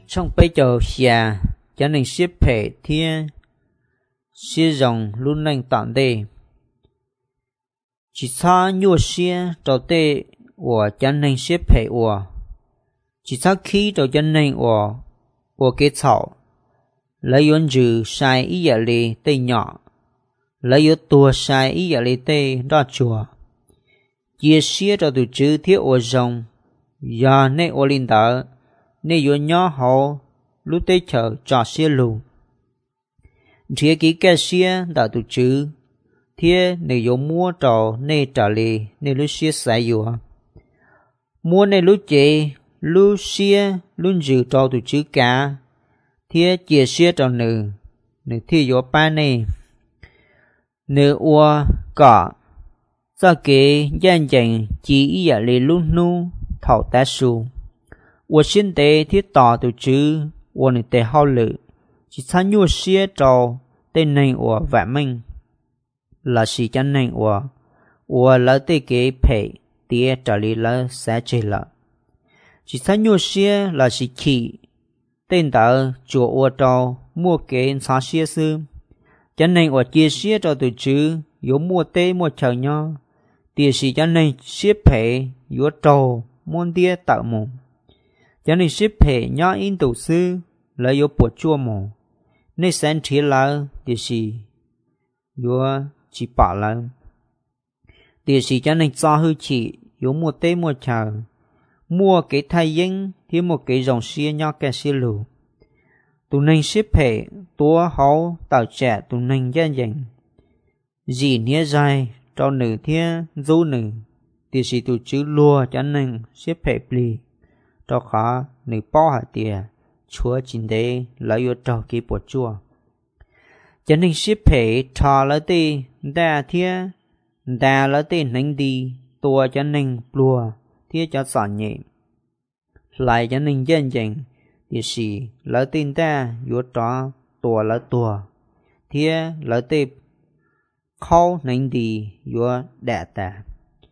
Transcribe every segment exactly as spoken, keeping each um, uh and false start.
trong bây giờ xia cho nên xếp hệ thiên xia rồng luôn nên tạm đây chỉ xa nhua xia đầu tê của cho nên xếp hệ của chỉ xa khi đầu cho nên của của cái草lấy yon chữ sai ý nghĩa li tê nhỏ lấy yon tua sai ý nghĩa li tê đa chùa chia xia đầu từ chữ thiết của rồng giờ nê ô linh đỡ nê yon nhỏ hậu lúc tê chờ cho xia lù chia kỹ cái xia đầu từ chữ thiết nê yon mua trò nê trả li nê lúc xia sai dùa mua nê lúc chế lúc xia lúc chữ trò từ chữ cả thiết chia xia trò nữ nữ thiết yo ba nê nữ ua cả do cái dân dân chỉ ý nghĩa là lúc nu thảo tá su我现在thiết tỏ từ chữ我呢在好了chỉ参与些着tên này我vạn minh là sự chân này我我là tới cái phải địa trả lý là sẽ chế là chỉ参与些là sự khi tên đạo chùa我着mua cái xã sẽ sư chân này我chia sẻ cho từ chữ有mua tế mua chờ nhau địa sĩ chân này xếp phải有trâu môn địa tạo mù cho nên xếp hệ nhỏ in tổ sư là yếu bộ chua mù nên sáng trí là địa sĩ yếu chỉ bảo là địa sĩ cho nên cho hư chỉ yếu một tế một chờ mua cái thay dính thì một cái dòng xe nhỏ cái xe lù tụi nên xếp hệ tố hậu tạo trẻ tụi nên dân dành gì nghĩa dài cho nữ thiên dấu nữ địa sĩ tụi chữ lùa cho nên xếp hệ bì cho khá nữ bao hạt tiền chúa chính đế lấy yếu trò ký bộ chua cho nên xếp hệ trò lấy tì đà thiên đà lấy tì nâng đi tua cho nên lùa thiên cho sản nhẹ lại cho nên dân dành địa sĩ lấy tin đà yếu trò tua lấy tua thiên lấy tì khâu nâng đi yếu đà tà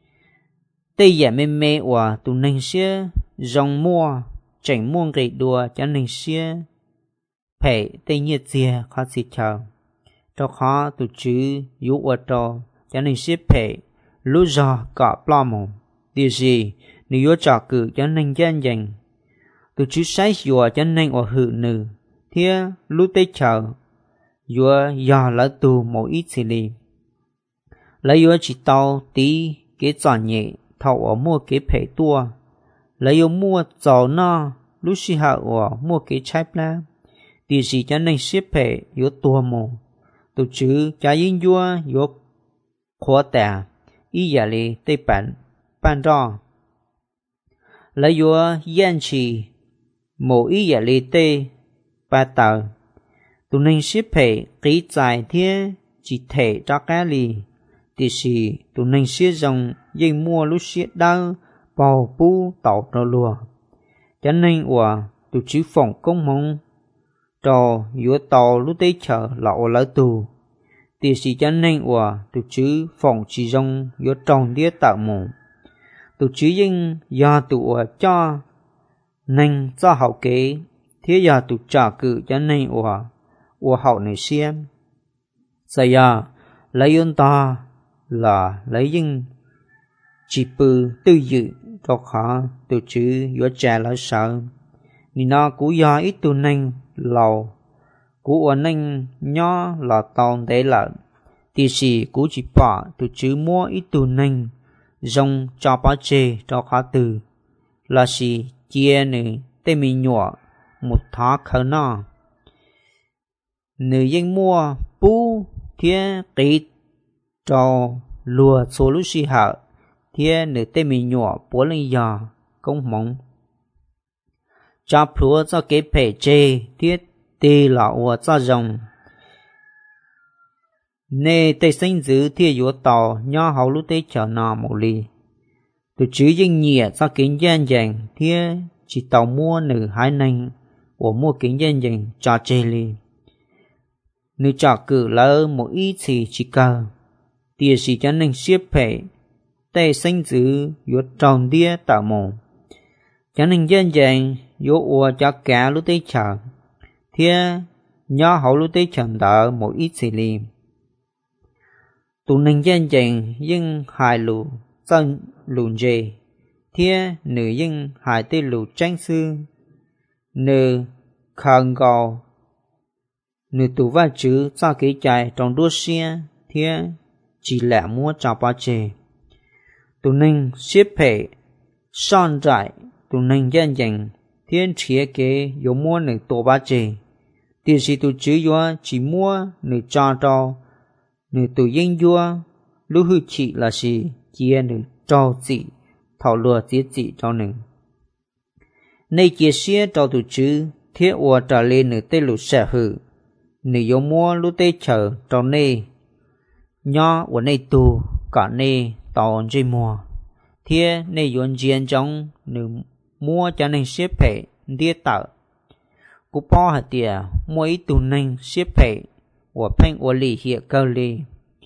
tây giả mê mê của tụ nâng xưa dòng mua chảnh muôn gậy đùa cho nâng xưa phải tây nhiệt dìa khó xịt chờ cho khó tụ chứ yếu ở trò cho nâng xưa phải lúc giò cọ plò mồm điều gì nếu yếu trò cử cho nâng dân dành tụ chứ sáng dùa cho nâng ở hự nữ thia lúc tây chờ yếu dò lỡ tù một ít xì lì lấy yếu chỉ tao tí cái giòn nhẹ thầu ở mua cái phải tua lấy yếu mua giò no lúc xí hạ ở mua cái trái pla điều gì cho nên xếp phải yếu tua mù tổ chứ cha yên vua yếu khó tả ý giả lý tây bản ban đo lấy yếu yên chỉ một ý giả lý tây ba tờ tụi nên xếp phải kỹ dài thế chỉ thể cho cái lì thì sĩ tụi nên xếp dòng dây mua lúc xếp đau bầu bu tàu trò lùa cho nên của tụi chứ phòng công mong trò giữa tàu lúc tế chờ lọ lỡ tù thì sĩ cho nên của tụi chứ phòng chỉ dòng giữa tròn đĩa tạo mù tụi chứ dân do tụi cho nên cho hậu kế thế giờ tụi trả cử cho nên của của hậu này xem giờ giờ lấy yon ta là lấy dân chỉ bự tư dự cho khó từ chữ yếu trẻ là sợ nên nó cũng do ít tu nên lầu của nên nhỏ là tòn để lợn thì sĩ cũng chỉ bỏ từ chữ mua ít tu nên dùng cho bá chê cho khó từ là sĩ chia nữ tê mì nhỏ một thá khởi nó nữ dân mua bú thiên kỹ cho lùa số lúc sĩ hạ thiên nữ tê mì nhỏ bố lên giò công mong cho phúa cho cái phê chê thiết tì lọ ua cho rồng nê tê sinh dữ thiên yếu tàu nhỏ hậu lúc tê chờ nọ một lì từ chữ dân nhẹ cho kính dân dành thiên chỉ tàu mua nữ hai nành của mua kính dân dành cho chê lì nữ cho cử lỡ một ít thì chỉ cờ tìa sĩ cho nên xếp phê tê sinh dữ yếu tròn đĩa tạo mồ cho nên dân dành yếu ua cho cả lúc tới chờ thế nhớ hậu lúc tới chờ đợi một ít gì liền tụ nên dân dân nhưng hài lù dân lùn dề thế nữ nhưng hài tê lù tranh sư nữ khẩn gò nữ tụ va chữ cho cái chạy trong đua xe thế chỉ lẽ mua cho ba chê tụ nên xếp hệ son trại tụ nên dân dân thiên chia kế yếu mua nữ tổ ba chê tiền sĩ tụ chữ yếu chỉ mua nữ cho cho nữ tụ yên yếu lúc hư chỉ là gì chia nữ cho chị thảo lùa tiết chị cho nữ này chia sẻ cho tụ chữ thiết ua trở lên nữ tê lụ sẽ hư nữ yếu mua lúc tê chờ cho nê nhỏ của nê tù cả nê tàu dây mùa thiết nê yếu diện trong nữ mua cho nên xếp hệ đi tạo cú po hạt tiề mua ít tụ nên xếp hệ của phanh của lì hiện cao lì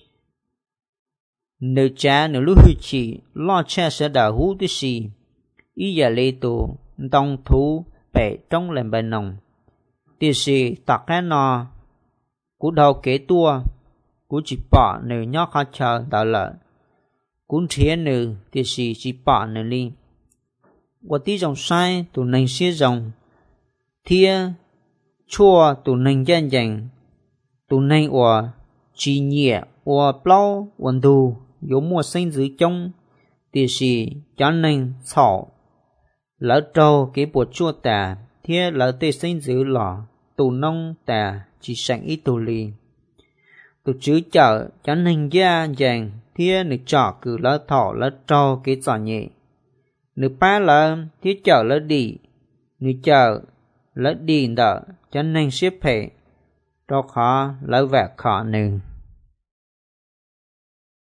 nữ cha nữ lúc hư chỉ lo cha sẽ đào hú tí xì ý giờ lì tụ đông thú bể trong lần bài nồng tí xì tạc cái nò cú đầu kế tua cú chỉ bỏ nữ nhóc khó chờ đào lợi cú thiến nữ tí xì chỉ bỏ nữ li của tí dòng sai tụ nên xế dòng thia chua tụ nên dân dân tụ nên của chỉ nhẹ của bao vận đủ yếu mua sinh dưới trong thì sĩ cho nên xảo lỡ trâu cái bộ chua tà thia lỡ tê sinh dưới lò tụ nông tà chỉ sẵn ít tụ lì tụ chữ chợ cho nên gia dàng thia nữ trọ cử lỡ thọ lỡ trâu cái trò nhẹ nữ ba lỡ thia chợ lỡ đi nữ chợ lỡ đi đỡ cho nên xếp hệ đó khó lỡ vẹt khó nữ